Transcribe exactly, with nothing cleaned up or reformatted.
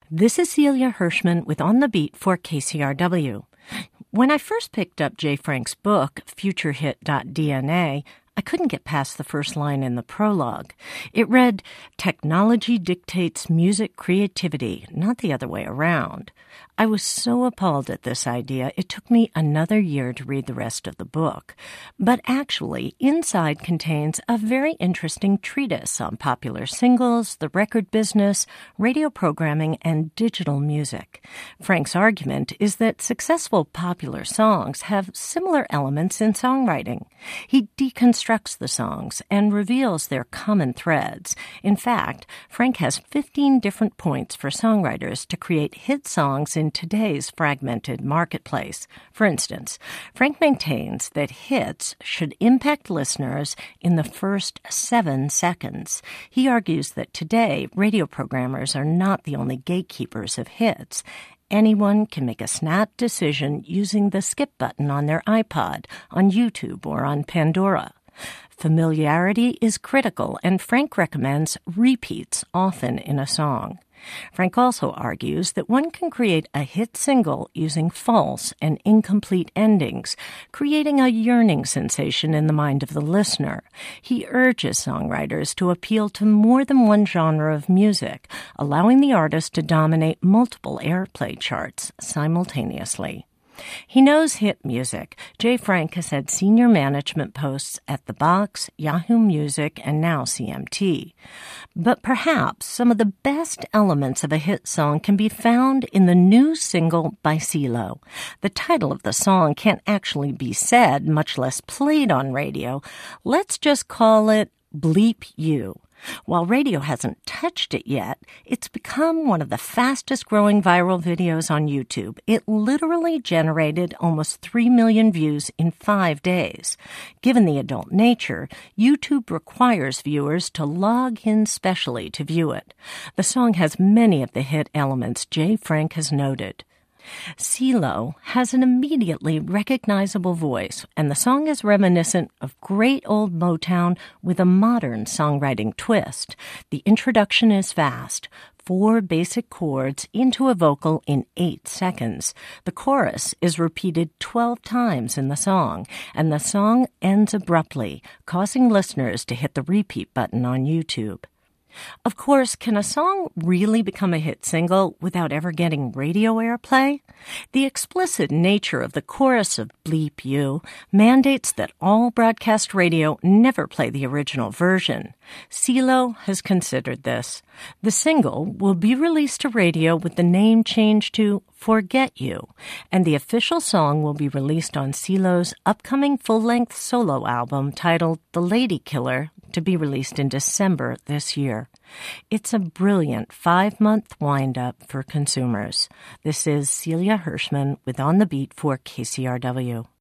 This is Celia Hirschman with On the Beat for K C R W. When I first picked up Jay Frank's book, future hit dot D N A, I couldn't get past the first line in the prologue. It read, "Technology dictates music creativity, not the other way around." I was so appalled at this idea, it took me another year to read the rest of the book. But actually, inside contains a very interesting treatise on popular singles, the record business, radio programming, and digital music. Frank's argument is that successful popular songs have similar elements in songwriting. He deconstructs the songs and reveals their common threads. In fact, Frank has fifteen different points for songwriters to create hit songs in today's fragmented marketplace. For instance, Frank maintains that hits should impact listeners in the first seven seconds. He argues that today, radio programmers are not the only gatekeepers of hits. Anyone can make a snap decision using the skip button on their iPod, on YouTube, or on Pandora. Familiarity is critical, and Frank recommends repeats often in a song. Frank also argues that one can create a hit single using false and incomplete endings, creating a yearning sensation in the mind of the listener. He urges songwriters to appeal to more than one genre of music, allowing the artist to dominate multiple airplay charts simultaneously. He knows hit music. Jay Frank has had senior management posts at The Box, Yahoo Music, and now C M T. But perhaps some of the best elements of a hit song can be found in the new single by CeeLo. The title of the song can't actually be said, much less played on radio. Let's just call it Bleep You. While radio hasn't touched it yet, it's become one of the fastest-growing viral videos on YouTube. It literally generated almost three million views in five days. Given the adult nature, YouTube requires viewers to log in specially to view it. The song has many of the hit elements Jay Frank has noted. CeeLo has an immediately recognizable voice, and the song is reminiscent of great old Motown with a modern songwriting twist. The introduction is fast, four basic chords into a vocal in eight seconds. The chorus is repeated twelve times in the song, and the song ends abruptly, causing listeners to hit the repeat button on YouTube. Of course, can a song really become a hit single without ever getting radio airplay? The explicit nature of the chorus of Bleep You mandates that all broadcast radio never play the original version. CeeLo has considered this. The single will be released to radio with the name changed to Forget You, and the official song will be released on CeeLo's upcoming full-length solo album titled The Lady Killer, to be released in December this year. It's a brilliant five-month wind-up for consumers. This is Celia Hirschman with On the Beat for K C R W.